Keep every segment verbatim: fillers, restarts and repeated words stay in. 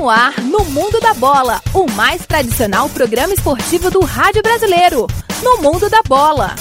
no ar, no Mundo da Bola, o mais tradicional programa esportivo do rádio brasileiro. No Mundo da Bola.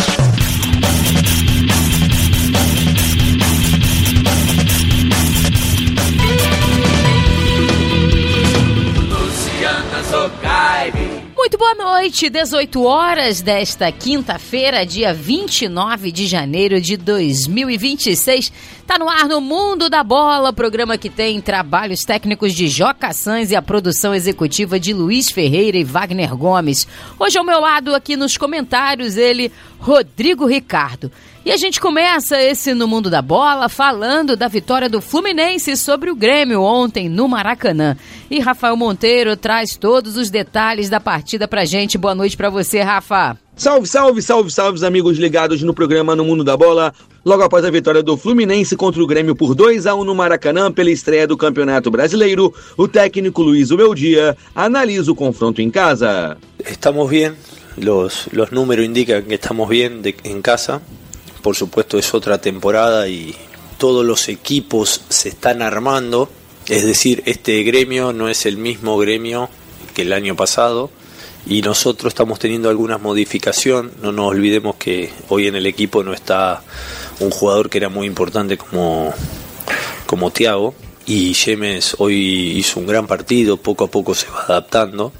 Muito boa noite, dezoito horas desta quinta-feira, dia vinte e nove de janeiro de dois mil e vinte e seis. Tá no ar no Mundo da Bola, programa que tem trabalhos técnicos de Joca Sanz e a produção executiva de Luiz Ferreira e Wagner Gomes. Hoje ao meu lado aqui nos comentários ele, Rodrigo Ricardo. E a gente começa esse No Mundo da Bola falando da vitória do Fluminense sobre o Grêmio ontem no Maracanã. E Rafael Monteiro traz todos os detalhes da partida pra gente. Boa noite pra você, Rafa. Salve, salve, salve, salve, amigos ligados no programa No Mundo da Bola. Logo após a vitória do Fluminense contra o Grêmio por dois a um no Maracanã pela estreia do Campeonato Brasileiro, o técnico Luiz Ubeldia analisa o confronto em casa. Estamos bien, los, los números indican que estamos bien de, en casa. Por supuesto es otra temporada y todos los equipos se están armando. Es decir, este gremio no es el mismo gremio que el año pasado y nosotros estamos teniendo algunas modificaciones. No nos olvidemos que hoy en el equipo no está un jugador que era muy importante como, como Thiago, y James hoy hizo un gran partido, poco a poco se va adaptando.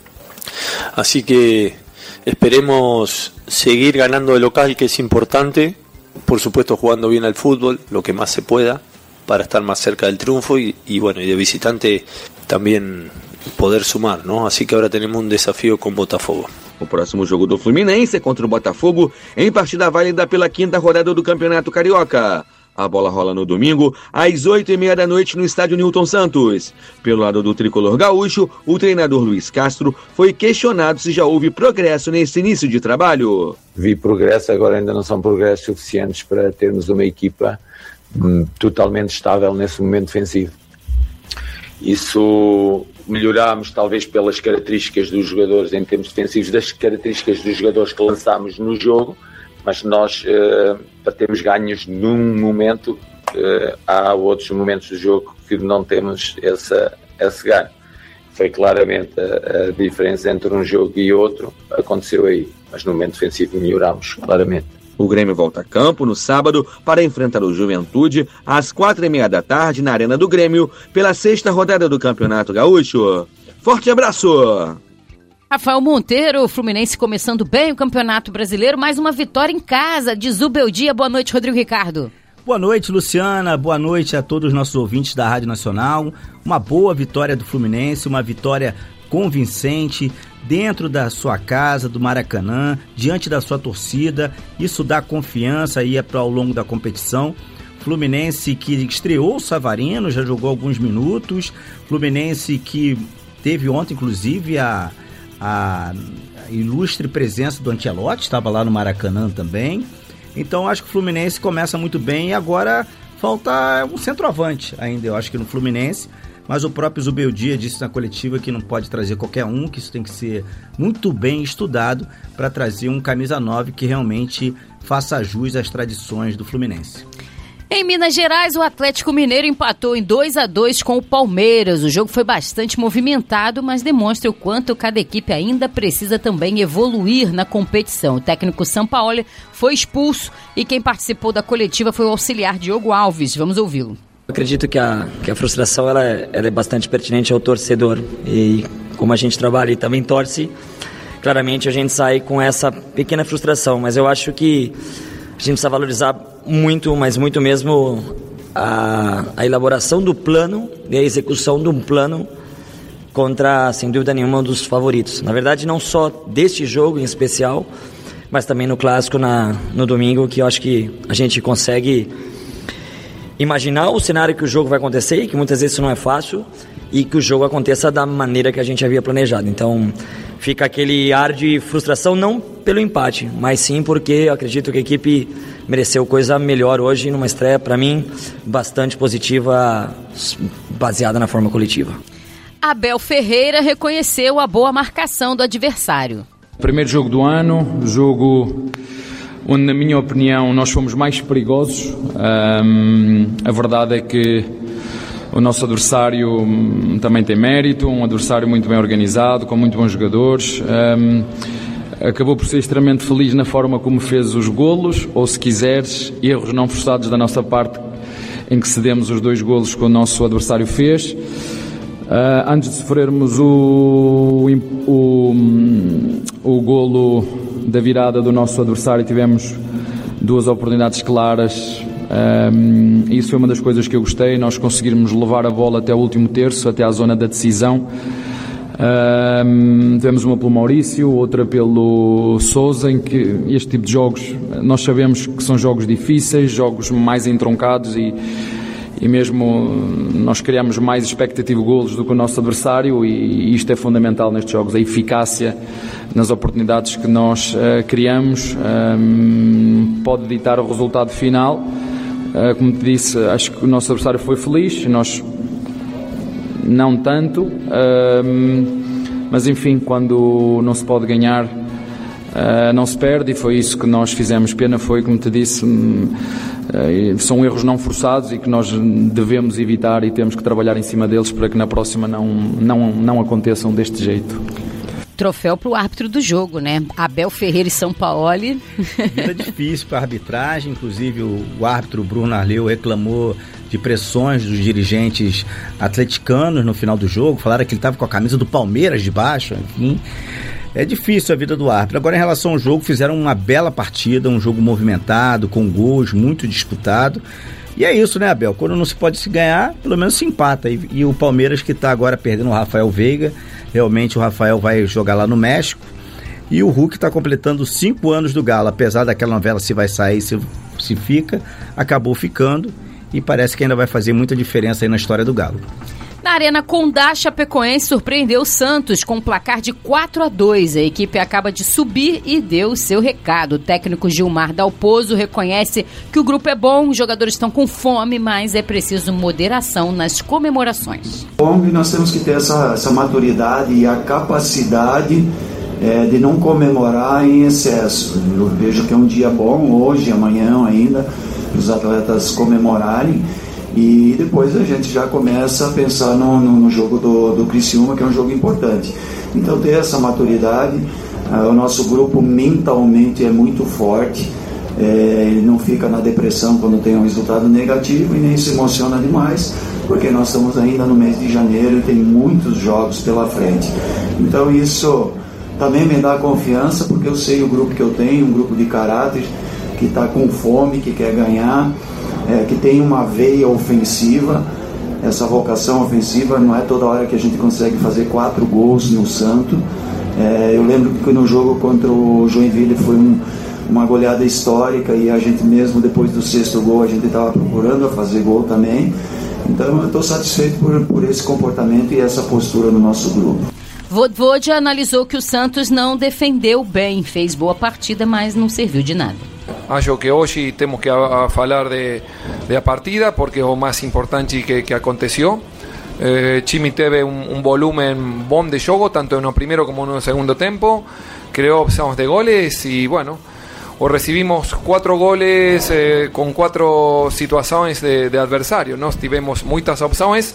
Así que esperemos seguir ganando de local, que es importante. Por supuesto jugando bien al fútbol, lo que más se pueda, para estar más cerca del triunfo y, y bueno, y de visitante también poder sumar, ¿no? Así que ahora tenemos un desafío con Botafogo. O próximo jogo do Fluminense é contra o Botafogo em partida válida pela quinta rodada do Campeonato Carioca. A bola rola no domingo, às oito e meia da noite no estádio Newton Santos. Pelo lado do tricolor gaúcho, o treinador Luiz Castro foi questionado se já houve progresso nesse início de trabalho. Vi progresso, agora ainda não são progressos suficientes para termos uma equipa hum, totalmente estável nesse momento defensivo. Isso melhorámos talvez pelas características dos jogadores em termos defensivos, das características dos jogadores que lançámos no jogo, mas nós, uh, para termos ganhos num momento, uh, há outros momentos do jogo que não temos essa, esse ganho. Foi claramente a, a diferença entre um jogo e outro, aconteceu aí, mas no momento defensivo melhoramos claramente. O Grêmio volta a campo no sábado para enfrentar o Juventude às quatro e meia da tarde na Arena do Grêmio pela sexta rodada do Campeonato Gaúcho. Forte abraço! Rafael Monteiro, o Fluminense começando bem o Campeonato Brasileiro, mais uma vitória em casa de Zubeldia. Boa noite, Rodrigo Ricardo. Boa noite, Luciana. Boa noite a todos os nossos ouvintes da Rádio Nacional. Uma boa vitória do Fluminense, uma vitória convincente dentro da sua casa, do Maracanã, diante da sua torcida. Isso dá confiança aí para ao longo da competição. Fluminense que estreou o Savarino, já jogou alguns minutos. Fluminense que teve ontem, inclusive, a... a ilustre presença do Ancelotti, estava lá no Maracanã também. Então acho que o Fluminense começa muito bem e agora falta um centroavante ainda, eu acho que no Fluminense, mas o próprio Zubeldia disse na coletiva que não pode trazer qualquer um, que isso tem que ser muito bem estudado para trazer um camisa nove que realmente faça jus às tradições do Fluminense. Em Minas Gerais, o Atlético Mineiro empatou em dois a dois com o Palmeiras. O jogo foi bastante movimentado, mas demonstra o quanto cada equipe ainda precisa também evoluir na competição. O técnico Sampaoli foi expulso e quem participou da coletiva foi o auxiliar Diogo Alves. Vamos ouvi-lo. Acredito que a, que a frustração ela é, ela é bastante pertinente ao torcedor. E como a gente trabalha e também torce, claramente a gente sai com essa pequena frustração. Mas eu acho que a gente precisa valorizar muito, mas muito mesmo a, a elaboração do plano e a execução de um plano contra, sem dúvida nenhuma, um dos favoritos. Na verdade, não só deste jogo em especial, mas também no clássico na, no domingo, que eu acho que a gente consegue imaginar o cenário que o jogo vai acontecer, e que muitas vezes isso não é fácil, e que o jogo aconteça da maneira que a gente havia planejado. Então fica aquele ar de frustração, não pelo empate, mas sim porque eu acredito que a equipe mereceu coisa melhor hoje, numa estreia, para mim, bastante positiva, baseada na forma coletiva. Abel Ferreira reconheceu a boa marcação do adversário. Primeiro jogo do ano, jogo onde, na minha opinião, nós fomos mais perigosos. Um, a verdade é que o nosso adversário hum, também tem mérito, um adversário muito bem organizado, com muito bons jogadores. Um, acabou por ser extremamente feliz na forma como fez os golos, ou se quiseres, erros não forçados da nossa parte, em que cedemos os dois golos que o nosso adversário fez. Uh, antes de sofrermos o, o, o golo da virada do nosso adversário, tivemos duas oportunidades claras. Um, isso foi uma das coisas que eu gostei, nós conseguirmos levar a bola até o último terço, até à zona da decisão. Um, tivemos uma pelo Maurício, outra pelo Sousa, em que este tipo de jogos nós sabemos que são jogos difíceis, jogos mais entroncados, e, e mesmo nós criamos mais expectativa de golos do que o nosso adversário, e, e isto é fundamental nestes jogos, a eficácia nas oportunidades que nós uh, criamos um, pode ditar o resultado final. Uh, como te disse, acho que o nosso adversário foi feliz, nós não tanto, uh, mas enfim, quando não se pode ganhar, uh, não se perde, e foi isso que nós fizemos. Pena foi, como te disse, um, uh, são erros não forçados e que nós devemos evitar, e temos que trabalhar em cima deles para que na próxima não, não, não aconteçam deste jeito. Troféu para o árbitro do jogo, né? Abel Ferreira e Sampaoli. Vida difícil para a arbitragem, inclusive o, o árbitro Bruno Arleu reclamou de pressões dos dirigentes atleticanos no final do jogo, falaram que ele estava com a camisa do Palmeiras debaixo, enfim. É difícil a vida do árbitro. Agora, em relação ao jogo, fizeram uma bela partida, um jogo movimentado, com gols, muito disputado. E é isso, né, Abel? Quando não se pode se ganhar, pelo menos se empata. E, e o Palmeiras, que está agora perdendo o Rafael Veiga, realmente o Rafael vai jogar lá no México. E o Hulk está completando cinco anos do Galo, apesar daquela novela se vai sair, se, se fica, acabou ficando, e parece que ainda vai fazer muita diferença aí na história do Galo. Na Arena Condá, Chapecoense surpreendeu o Santos com um placar de quatro a dois. A equipe acaba de subir e deu o seu recado. O técnico Gilmar Dalpozo reconhece que o grupo é bom, os jogadores estão com fome, mas é preciso moderação nas comemorações. Bom, e nós temos que ter essa, essa maturidade e a capacidade é, de não comemorar em excesso. Eu vejo que é um dia bom, hoje, amanhã ainda, os atletas comemorarem. E depois a gente já começa a pensar no, no, no jogo do, do Criciúma, que é um jogo importante. Então, ter essa maturidade, uh, o nosso grupo mentalmente é muito forte, é, ele não fica na depressão quando tem um resultado negativo e nem se emociona demais, porque nós estamos ainda no mês de janeiro e tem muitos jogos pela frente. Então, isso também me dá confiança, porque eu sei o grupo que eu tenho, um grupo de caráter, que está com fome, que quer ganhar, É, que tem uma veia ofensiva. Essa vocação ofensiva, não é toda hora que a gente consegue fazer quatro gols no Santo. É, eu lembro que no jogo contra o Joinville foi um, uma goleada histórica, e a gente mesmo depois do sexto gol a gente estava procurando a fazer gol também. Então eu estou satisfeito por, por esse comportamento e essa postura no nosso grupo. Vodvoda analisou que o Santos não defendeu bem, fez boa partida, mas não serviu de nada. Acho que hoje temos que a, a falar de, de a partida, porque é o mais importante que, que aconteceu. Eh, Chimi teve um, um volumen bom de jogo, tanto no primeiro como no segundo tempo. Creó opciones de goles y bueno, o recibimos cuatro goles eh, con cuatro situaciones de, de adversario. Nós tivemos muitas opções,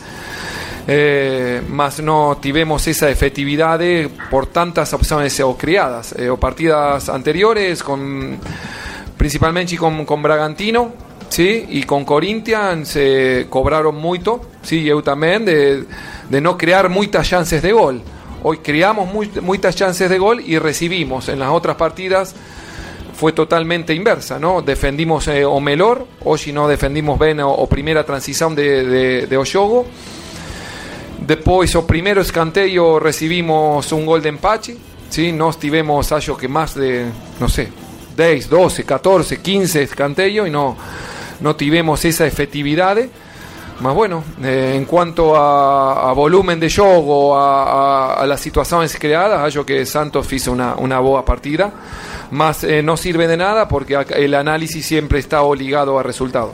eh, mas não tivemos essa efetividade por tantas opções o criadas. Eh, o partidas anteriores, con, principalmente con, con Bragantino, sí, y con Corinthians se cobraron muito, sí, eu también, de, de no crear muchas chances de gol. Hoy creamos muy, muchas chances de gol y recibimos. En las otras partidas fue totalmente inversa, ¿no? Defendimos eh, o melhor, hoy no defendimos bien o, o primera transición de, de, de o jogo. Después, o primeiro escanteio, recibimos un gol de empate, ¿sí? Nos tivemos, acho que más de, no sé, diez, doce, catorce, quince escanteios y no, no tivemos esa efectividad. Mas bueno, eh, en cuanto a, a volumen de jogo, a, a, a las situaciones creadas, acho que Santos hizo una, una boa partida, mas eh, no sirve de nada porque el análisis siempre está ligado al resultado.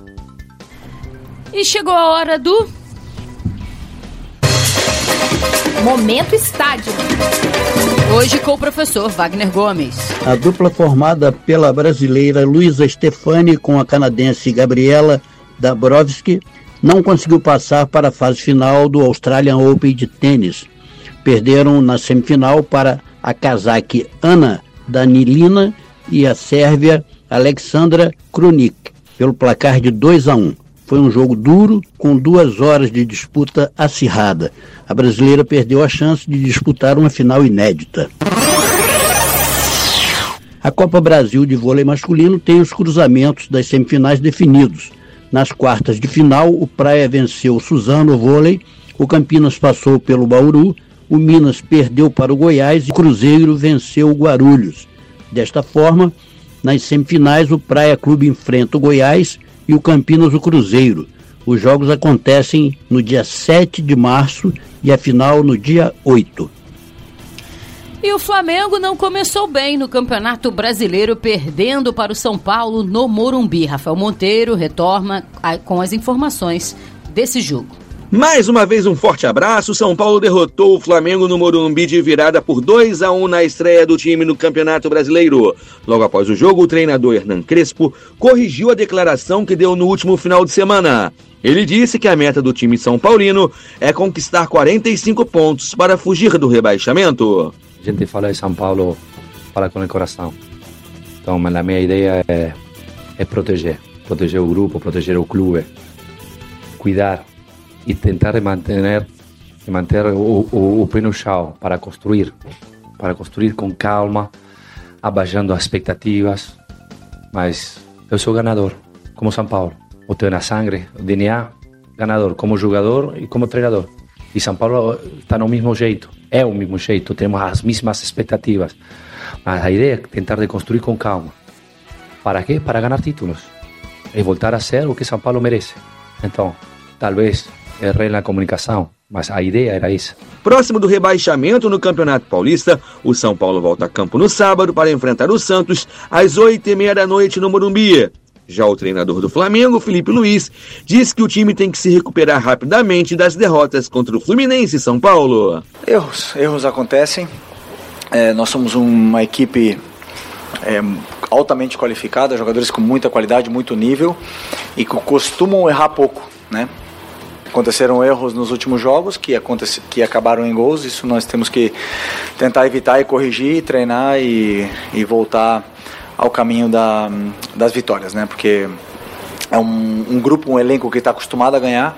E chegou a hora do Momento Estádio. Hoje com o professor Wagner Gomes. A dupla formada pela brasileira Luísa Stefani com a canadense Gabriela Dabrowski não conseguiu passar para a fase final do Australian Open de tênis. Perderam na semifinal para a cazaque Ana Danilina e a sérvia Aleksandra Krunic, pelo placar de dois a um. Foi um jogo duro, com duas horas de disputa acirrada. A brasileira perdeu a chance de disputar uma final inédita. A Copa Brasil de vôlei masculino tem os cruzamentos das semifinais definidos. Nas quartas de final, o Praia venceu o Suzano Vôlei, o Campinas passou pelo Bauru, o Minas perdeu para o Goiás e o Cruzeiro venceu o Guarulhos. Desta forma, nas semifinais, o Praia Clube enfrenta o Goiás e o Campinas o Cruzeiro. Os jogos acontecem no dia sete de março e a final no dia oito. E o Flamengo não começou bem no Campeonato Brasileiro, perdendo para o São Paulo no Morumbi. Rafael Monteiro retorna com as informações desse jogo. Mais uma vez um forte abraço. São Paulo derrotou o Flamengo no Morumbi de virada por dois a um na estreia do time no Campeonato Brasileiro. Logo após o jogo, o treinador Hernan Crespo corrigiu a declaração que deu no último final de semana. Ele disse que a meta do time são paulino é conquistar quarenta e cinco pontos para fugir do rebaixamento. A gente fala de São Paulo, fala com o coração. Então, a minha ideia é, é proteger. Proteger o grupo, proteger o clube. Cuidar e tentar manter, manter o, o, o pé no chão para construir. Para construir com calma, abaixando as expectativas. Mas eu sou ganador, como São Paulo. Eu tenho na sangue, o D N A, ganador, como jogador e como treinador. E São Paulo está no mesmo jeito, é o mesmo jeito, temos as mesmas expectativas. Mas a ideia é tentar de construir com calma. Para quê? Para ganhar títulos. E voltar a ser o que São Paulo merece. Então, talvez errei na comunicação, mas a ideia era essa. Próximo do rebaixamento no Campeonato Paulista, o São Paulo volta a campo no sábado para enfrentar o Santos às oito e meia da noite no Morumbi. Já o treinador do Flamengo, Felipe Luiz, diz que o time tem que se recuperar rapidamente das derrotas contra o Fluminense e São Paulo. Erros, erros acontecem. É, nós somos uma equipe é, altamente qualificada, jogadores com muita qualidade, muito nível e que costumam errar pouco, né? Aconteceram erros nos últimos jogos que, acontece, que acabaram em gols. Isso nós temos que tentar evitar e corrigir, treinar e, e voltar ao caminho da, das vitórias, né? Porque é um, um grupo, um elenco que está acostumado a ganhar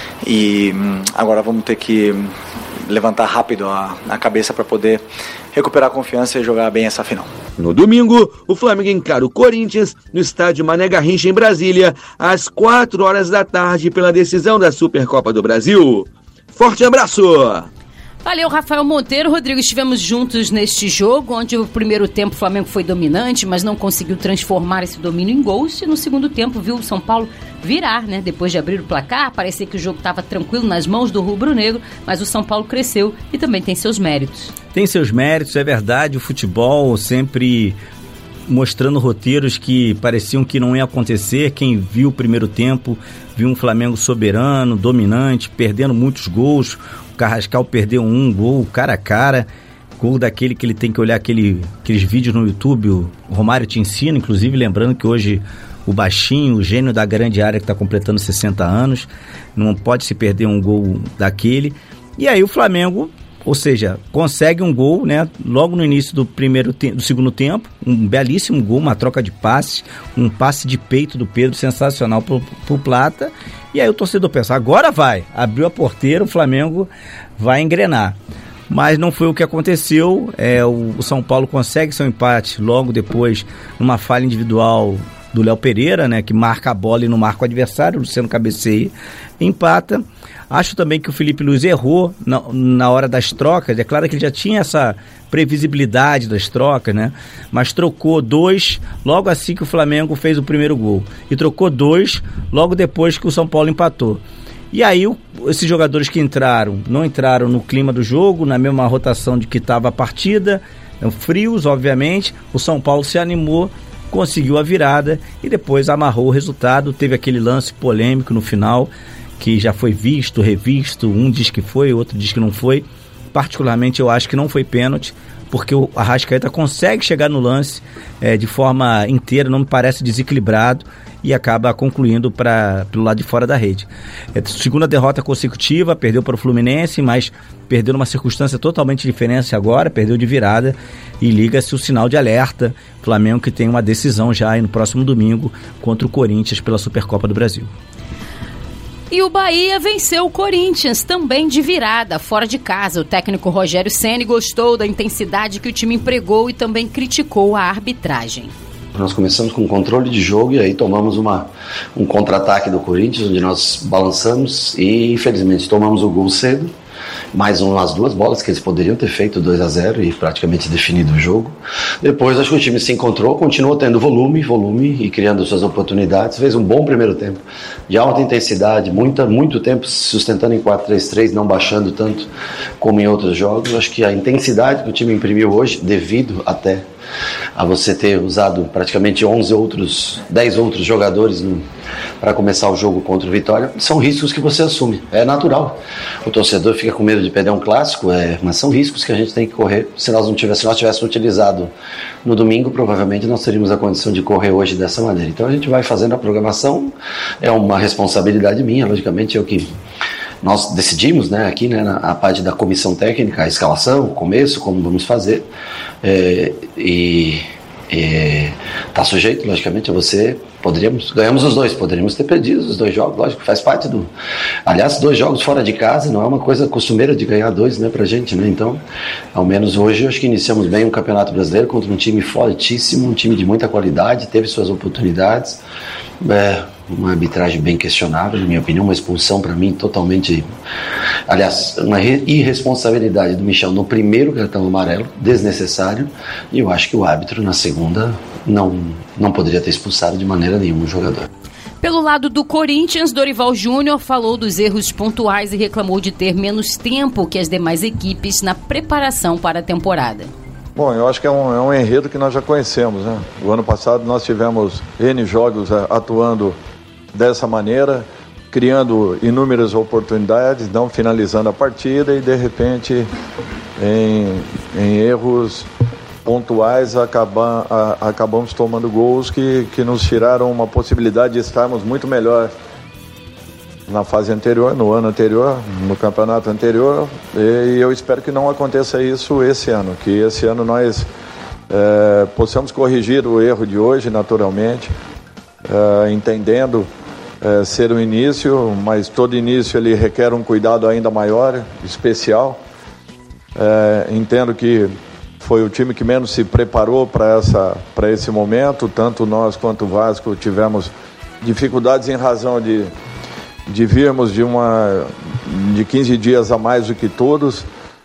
e agora vamos ter que levantar rápido a, a cabeça para poder recuperar a confiança e jogar bem essa final. No domingo, o Flamengo encara o Corinthians no estádio Mané Garrincha em Brasília às quatro horas da tarde pela decisão da Supercopa do Brasil. Forte abraço! Valeu, Rafael Monteiro. Rodrigo, estivemos juntos neste jogo, onde o primeiro tempo o Flamengo foi dominante, mas não conseguiu transformar esse domínio em gols. E no segundo tempo viu o São Paulo virar, né? Depois de abrir o placar, parecia que o jogo estava tranquilo nas mãos do rubro-negro, mas o São Paulo cresceu e também tem seus méritos. Tem seus méritos, é verdade. O futebol sempre mostrando roteiros que pareciam que não ia acontecer. Quem viu o primeiro tempo viu um Flamengo soberano, dominante, perdendo muitos gols. O Carrascal perdeu um gol cara a cara, gol daquele que ele tem que olhar aquele, aqueles vídeos no YouTube, o Romário te ensina, inclusive lembrando que hoje o baixinho, o gênio da grande área que está completando sessenta anos, não pode se perder um gol daquele. E aí o Flamengo, ou seja, consegue um gol, né, logo no início do, primeiro te- do segundo tempo, um belíssimo gol, uma troca de passes, um passe de peito do Pedro sensacional pro, pro Plata. E aí o torcedor pensa, agora vai, abriu a porteira, o Flamengo vai engrenar. Mas não foi o que aconteceu, é, o, o São Paulo consegue seu empate logo depois, numa falha individual do Léo Pereira, né, que marca a bola e não marca o adversário, o Luciano cabeceia, empata. Acho também que o Felipe Luiz errou na, na hora das trocas. É claro que ele já tinha essa previsibilidade das trocas, né? Mas trocou dois logo assim que o Flamengo fez o primeiro gol. E trocou dois logo depois que o São Paulo empatou. E aí o, esses jogadores que entraram, não entraram no clima do jogo, na mesma rotação de que estava a partida, frios, obviamente. O São Paulo se animou, conseguiu a virada e depois amarrou o resultado. Teve aquele lance polêmico no final, que já foi visto, revisto, um diz que foi, outro diz que não foi, particularmente eu acho que não foi pênalti, porque o Arrascaeta consegue chegar no lance é, de forma inteira, não me parece desequilibrado, e acaba concluindo para pelo lado de fora da rede. É, segunda derrota consecutiva, perdeu para o Fluminense, mas perdeu numa circunstância totalmente diferente agora, perdeu de virada, e liga-se o sinal de alerta. Flamengo que tem uma decisão já aí no próximo domingo contra o Corinthians pela Supercopa do Brasil. E o Bahia venceu o Corinthians, também de virada, fora de casa. O técnico Rogério Ceni gostou da intensidade que o time empregou e também criticou a arbitragem. Nós começamos com controle de jogo e aí tomamos uma, um contra-ataque do Corinthians, onde nós balançamos e infelizmente tomamos o gol cedo. Mais umas duas bolas que eles poderiam ter feito dois a zero e praticamente definido o jogo. Depois acho que o time se encontrou, continuou tendo volume, volume e criando suas oportunidades. Fez um bom primeiro tempo de alta intensidade, muita, muito tempo sustentando em quatro três três, não baixando tanto como em outros jogos. Acho que a intensidade que o time imprimiu hoje, devido até a você ter usado praticamente onze outros, dez outros jogadores para começar o jogo contra o Vitória, são riscos que você assume, é natural. O torcedor fica com medo de perder um clássico, é, mas são riscos que a gente tem que correr. Se nós não tivéssemos, se nós tivéssemos utilizado no domingo, provavelmente nós teríamos a condição de correr hoje dessa maneira. Então a gente vai fazendo a programação, é uma responsabilidade minha, logicamente eu que nós decidimos, né, aqui, né, na a parte da comissão técnica, a escalação, o começo, como vamos fazer, é, e está sujeito, logicamente, a você. Poderíamos, ganhamos os dois, poderíamos ter perdido os dois jogos, lógico, faz parte do. Aliás, dois jogos fora de casa não é uma coisa costumeira de ganhar dois, né, pra gente, né? Então, ao menos hoje, eu acho que iniciamos bem um Campeonato Brasileiro contra um time fortíssimo, um time de muita qualidade, teve suas oportunidades. É, uma arbitragem bem questionável, na minha opinião, uma expulsão para mim totalmente, aliás, uma irresponsabilidade do Michel no primeiro cartão amarelo, desnecessário, e eu acho que o árbitro na segunda não, não poderia ter expulsado de maneira nenhuma o jogador. Pelo lado do Corinthians, Dorival Júnior falou dos erros pontuais e reclamou de ter menos tempo que as demais equipes na preparação para a temporada. Bom, eu acho que é um, é um enredo que nós já conhecemos, né? O ano passado nós tivemos N jogos atuando dessa maneira, criando inúmeras oportunidades, não finalizando a partida e de repente em, em erros pontuais acaba, a, acabamos tomando gols que, que nos tiraram uma possibilidade de estarmos muito melhor na fase anterior, no ano anterior, no campeonato anterior, e eu espero que não aconteça isso esse ano, que esse ano nós é, possamos corrigir o erro de hoje naturalmente, é, entendendo é, ser um início, mas todo início ele requer um cuidado ainda maior, especial. É, entendo que foi o time que menos se preparou para essa, para esse momento, tanto nós quanto o Vasco tivemos dificuldades em razão de de virmos de uma de quinze dias a mais do que todos,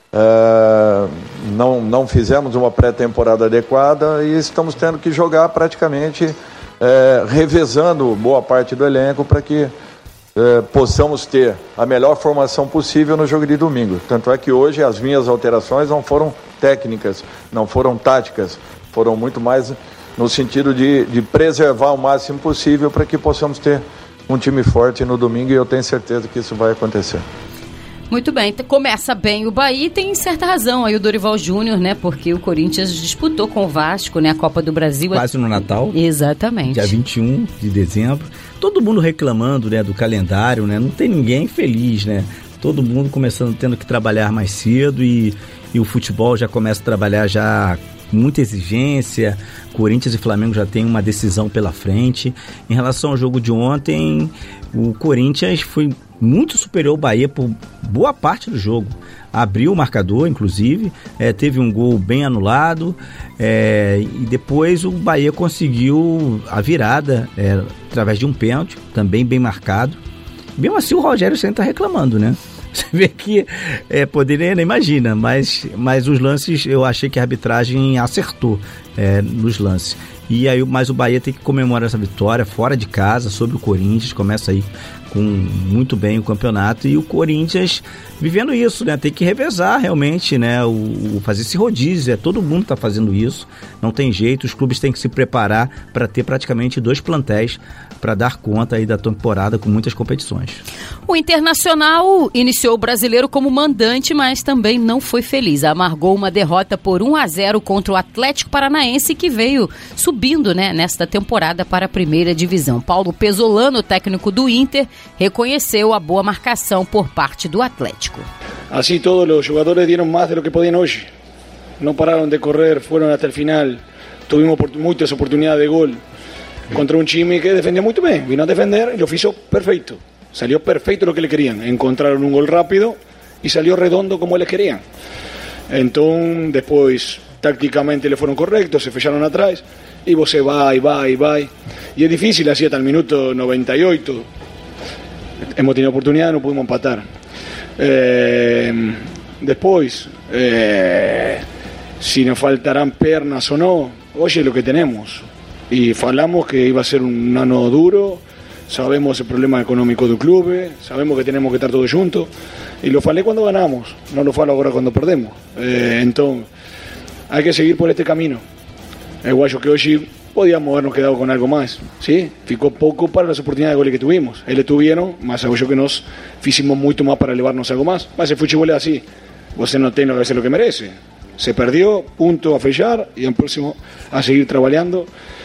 é, não, não fizemos uma pré-temporada adequada e estamos tendo que jogar praticamente é, revezando boa parte do elenco para que é, possamos ter a melhor formação possível no jogo de domingo. Tanto é que hoje as minhas alterações não foram técnicas, não foram táticas, foram muito mais no sentido de, de preservar o máximo possível para que possamos ter um time forte no domingo, e eu tenho certeza que isso vai acontecer. Muito bem, começa bem o Bahia e tem certa razão aí o Dorival Júnior, né? Porque o Corinthians disputou com o Vasco, né? A Copa do Brasil. Quase no Natal. Exatamente. Dia vinte e um de dezembro. Todo mundo reclamando, né, do calendário, né? Não tem ninguém feliz, né? Todo mundo começando, tendo que trabalhar mais cedo e, e o futebol já começa a trabalhar já com muita exigência. Corinthians e Flamengo já tem uma decisão pela frente. Em relação ao jogo de ontem, o Corinthians foi muito superior ao Bahia por boa parte do jogo. Abriu o marcador, inclusive, é, teve um gol bem anulado, é, e depois o Bahia conseguiu a virada é, através de um pênalti, também bem marcado. Mesmo assim o Rogério Ceni está reclamando, né? Você vê que é, poderia, não imagina, mas, mas os lances, eu achei que a arbitragem acertou é, nos lances. E aí, mas o Bahia tem que comemorar essa vitória fora de casa, sobre o Corinthians, começa aí com muito bem o campeonato, e o Corinthians vivendo isso, né? Tem que revezar realmente, né? O, o fazer esse rodízio, é, todo mundo está fazendo isso, não tem jeito, os clubes têm que se preparar para ter praticamente dois plantéis para dar conta aí da temporada com muitas competições. O Internacional iniciou o Brasileiro como mandante, mas também não foi feliz. Amargou uma derrota por um a zero contra o Atlético Paranaense, que veio subindo, né, nesta temporada para a primeira divisão. Paulo Pesolano, técnico do Inter, reconheceu a boa marcação por parte do Atlético. Así todos los jugadores dieron más de lo que podían hoy. No pararon de correr, fueron hasta el final. Tuvimos muchas oportunidades de gol contra un Chimi que defendió muy bien. Vino a defender y lo hizo perfecto. Salió perfecto lo que le querían. Encontraron un gol rápido y salió redondo como les querían. Entonces, después, tácticamente le fueron correctos, se fecharon atrás y vos se va y va y va. Y es difícil, así hasta el minuto noventa y ocho. Hemos tenido oportunidad, no pudimos empatar. Eh, después, eh, si nos faltarán pernas o no, oye lo que tenemos. Y falamos que iba a ser un ano duro, sabemos el problema económico del club, sabemos que tenemos que estar todos juntos, y lo falé cuando ganamos, no lo falo ahora cuando perdemos. Eh, entonces, hay que seguir por este camino. El guayo que hoy podíamos habernos quedado con algo más, ¿sí? Ficó poco para las oportunidades de goles que tuvimos. Ellos tuvieron, más a yo que nos hicimos mucho más para elevarnos algo más. Mas el fútbol es así, usted no tiene que hacer lo que merece. Se perdió, punto a fechar, y en próximo a seguir trabajando.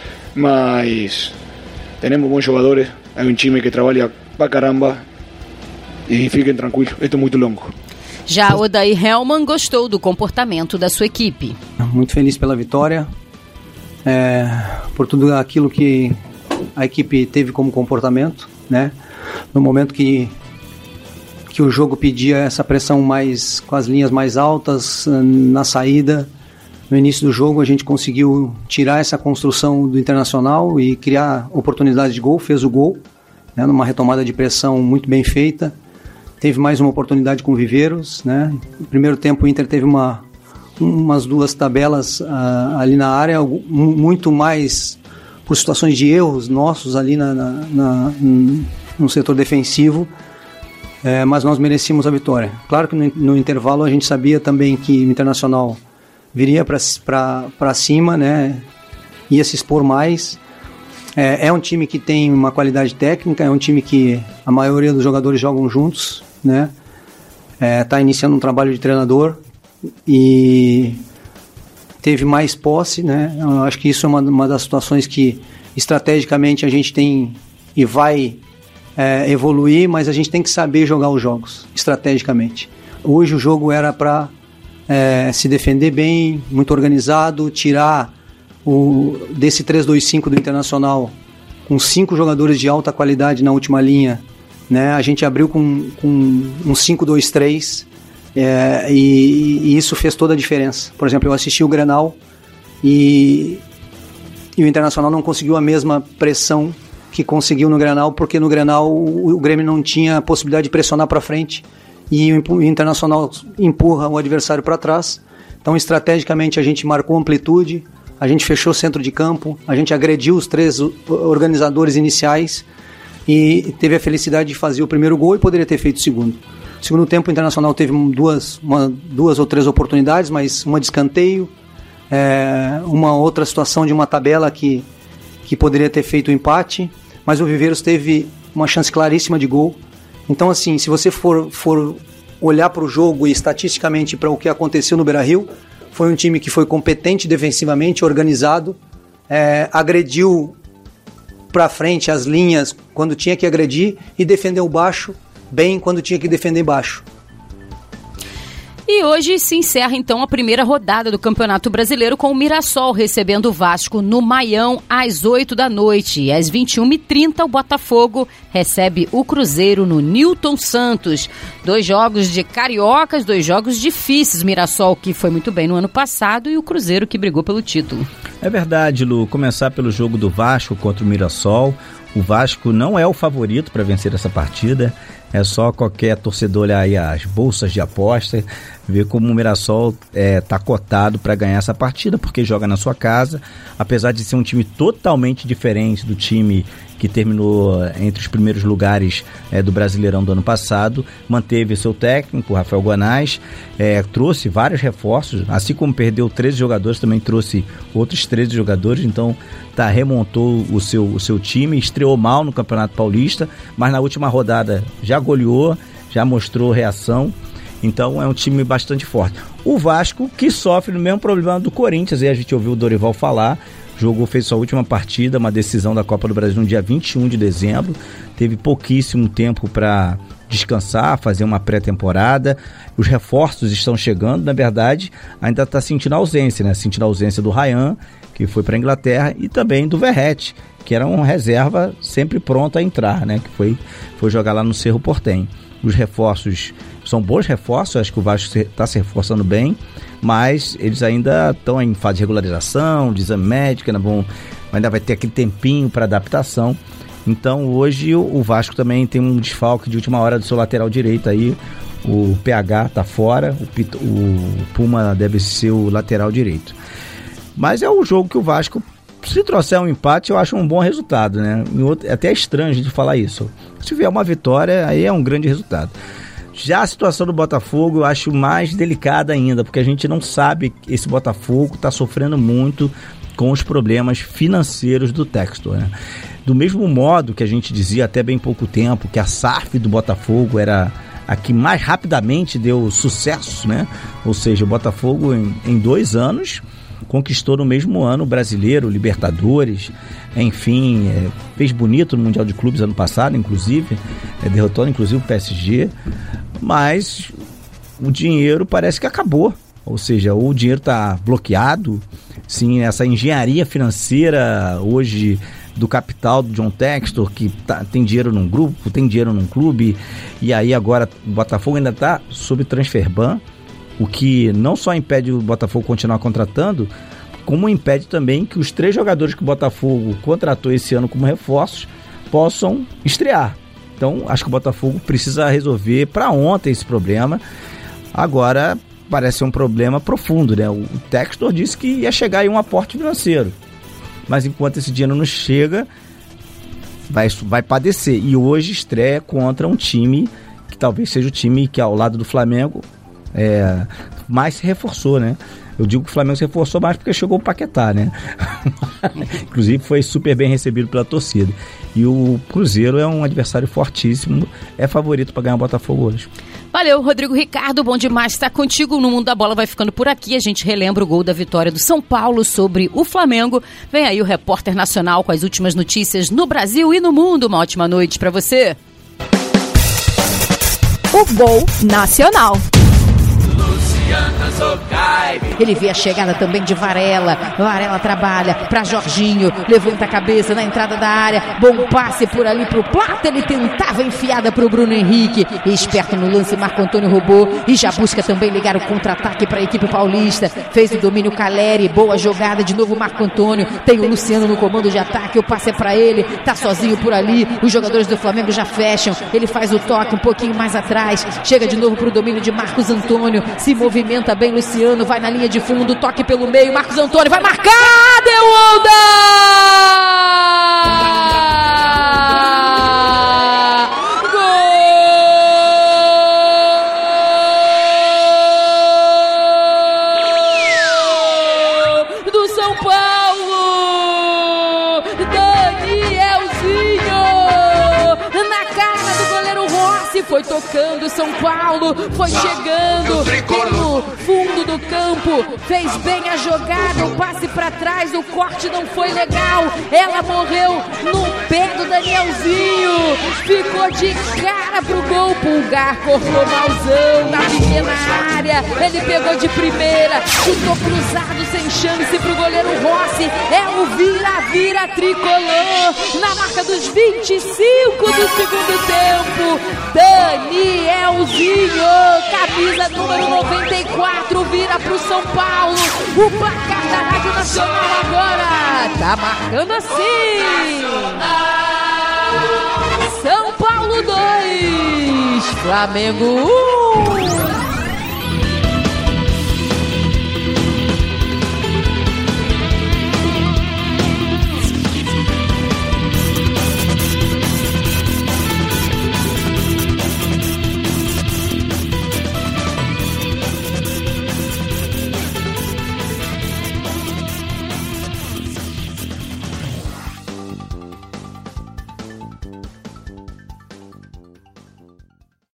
Mas tenemos buenos jugadores, hay un time que trabalha pra caramba, e fiquem tranquilos, esto é muito longo. Já Odair Hellmann gostou do comportamento da sua equipe. Muito feliz pela vitória, é, por tudo aquilo que a equipe teve como comportamento, né? No momento que, que o jogo pedia essa pressão mais, com as linhas mais altas na saída. No início do jogo a gente conseguiu tirar essa construção do Internacional e criar oportunidades de gol, fez o gol, né, numa retomada de pressão muito bem feita. Teve mais uma oportunidade com o Viveiros, né? No primeiro tempo o Inter teve uma, umas duas tabelas uh, ali na área, muito mais por situações de erros nossos ali na, na, na, no setor defensivo, é, mas nós merecíamos a vitória. Claro que no, no intervalo a gente sabia também que o Internacional viria para cima, né? Ia se expor mais. É, é um time que tem uma qualidade técnica, é um time que a maioria dos jogadores jogam juntos, né? Está é, iniciando um trabalho de treinador e teve mais posse, né? Eu acho que isso é uma, uma das situações que estrategicamente a gente tem e vai é, evoluir, mas a gente tem que saber jogar os jogos estrategicamente. Hoje o jogo era para É, se defender bem, muito organizado, tirar o, desse três dois cinco do Internacional com cinco jogadores de alta qualidade na última linha, né? A gente abriu com, com um cinco dois três, é, e, e isso fez toda a diferença. Por exemplo, eu assisti o Grenal e, e o Internacional não conseguiu a mesma pressão que conseguiu no Grenal, porque no Grenal o, o Grêmio não tinha a possibilidade de pressionar para frente e o Internacional empurra o adversário para trás. Então, estrategicamente, a gente marcou amplitude, a gente fechou o centro de campo, a gente agrediu os três organizadores iniciais e teve a felicidade de fazer o primeiro gol e poderia ter feito o segundo. No segundo tempo, o Internacional teve duas, uma, duas ou três oportunidades, mas uma de escanteio, é, uma outra situação de uma tabela que, que poderia ter feito o empate, mas o Viveiros teve uma chance claríssima de gol. Então, assim, se você for, for olhar para o jogo e estatisticamente para o que aconteceu no Beira-Rio, foi um time que foi competente defensivamente, organizado, é, agrediu para frente as linhas quando tinha que agredir e defendeu baixo bem quando tinha que defender baixo. E hoje se encerra então a primeira rodada do Campeonato Brasileiro com o Mirassol recebendo o Vasco no Maião às oito da noite. E às vinte e uma e trinta o Botafogo recebe o Cruzeiro no Newton Santos. Dois jogos de cariocas, dois jogos difíceis. Mirassol que foi muito bem no ano passado e o Cruzeiro que brigou pelo título. É verdade, Lu. Começar pelo jogo do Vasco contra o Mirassol. O Vasco não é o favorito para vencer essa partida. É só qualquer torcedor olhar aí as bolsas de aposta, ver como o Mirassol está é, cotado para ganhar essa partida, porque joga na sua casa. Apesar de ser um time totalmente diferente do time que terminou entre os primeiros lugares é, do Brasileirão do ano passado, manteve seu técnico, Rafael Guanais, é, trouxe vários reforços, assim como perdeu treze jogadores, também trouxe outros treze jogadores, então tá, remontou o seu, o seu time, estreou mal no Campeonato Paulista, mas na última rodada já goleou, já mostrou reação, então é um time bastante forte. O Vasco, que sofre no mesmo problema do Corinthians, aí a gente ouviu o Dorival falar, jogou, fez sua última partida, uma decisão da Copa do Brasil no dia vinte e um de dezembro, teve pouquíssimo tempo para descansar, fazer uma pré-temporada, os reforços estão chegando, na verdade, ainda está sentindo a ausência, né? Sentindo a ausência do Ryan, que foi para a Inglaterra, e também do Verratti, que era uma reserva sempre pronta a entrar, né? Que foi, foi jogar lá no Cerro Porteño. Os reforços são bons reforços, acho que o Vasco está se reforçando bem, mas eles ainda estão em fase de regularização, de exame médico, ainda, vão, ainda vai ter aquele tempinho para adaptação. Então hoje o, o Vasco também tem um desfalque de última hora do seu lateral direito aí, o P H está fora, o, o Puma deve ser o lateral direito. Mas é um jogo que o Vasco, se trouxer um empate, eu acho um bom resultado, né? É até estranho a gente falar isso. Se vier uma vitória, aí é um grande resultado. Já a situação do Botafogo eu acho mais delicada ainda, porque a gente não sabe, esse Botafogo está sofrendo muito com os problemas financeiros do Textor, né? Do mesmo modo que a gente dizia até bem pouco tempo que a S A F do Botafogo era a que mais rapidamente deu sucesso, né? Ou seja, o Botafogo em, em dois anos conquistou no mesmo ano o Brasileiro, Libertadores, enfim, é, fez bonito no Mundial de Clubes ano passado, inclusive, é, derrotou inclusive o P S G, mas o dinheiro parece que acabou, ou seja, o dinheiro está bloqueado, sim, essa engenharia financeira hoje do capital do John Textor, que tá, tem dinheiro num grupo, tem dinheiro num clube, e aí agora o Botafogo ainda está sob transfer ban, o que não só impede o Botafogo continuar contratando, como impede também que os três jogadores que o Botafogo contratou esse ano como reforços possam estrear. Então, acho que o Botafogo precisa resolver para ontem esse problema. Agora, parece ser um problema profundo, né? O Textor disse que ia chegar aí um aporte financeiro, mas enquanto esse dinheiro não chega, vai, vai padecer. E hoje estreia contra um time que talvez seja o time que, ao lado do Flamengo, É, mais se reforçou, né? Eu digo que o Flamengo se reforçou mais porque chegou o Paquetá, né? Inclusive foi super bem recebido pela torcida. E o Cruzeiro é um adversário fortíssimo, é favorito para ganhar o Botafogo hoje. Valeu, Rodrigo Ricardo, bom demais estar contigo. No Mundo da Bola vai ficando por aqui. A gente relembra o gol da vitória do São Paulo sobre o Flamengo. Vem aí o repórter nacional com as últimas notícias no Brasil e no mundo. Uma ótima noite para você. O Gol Nacional. Ele vê a chegada também de Varela. Varela trabalha para Jorginho, levanta a cabeça na entrada da área, bom passe por ali pro Plata, ele tentava enfiada pro Bruno Henrique, esperto no lance, Marco Antônio roubou e já busca também ligar o contra-ataque para a equipe paulista, fez o domínio Caleri, boa jogada, de novo Marco Antônio, tem o Luciano no comando de ataque, o passe é para ele, tá sozinho por ali, os jogadores do Flamengo já fecham, ele faz o toque um pouquinho mais atrás, chega de novo pro domínio de Marcos Antônio, se movimenta bem Luciano, vai na linha de fundo, toque pelo meio, Marcos Antônio vai marcar, deu onda! Gol do São Paulo! Danielzinho! Na cara do goleiro Rossi, foi tocando, São Paulo foi chegando pelo fundo do campo, fez bem a jogada, o passe pra trás, o corte não foi legal, ela morreu no pé do Danielzinho, ficou de cara pro gol, Pulgar cortou malzão na pequena área, ele pegou de primeira, chutou cruzado sem chance pro goleiro Rossi, é o vira-vira tricolor, na marca dos vinte e cinco do segundo tempo, Danielzinho, camisa número noventa e quatro, vira pro São Paulo, o placar da Rádio Nacional agora Tá marcando assim. São Paulo dois, Flamengo um.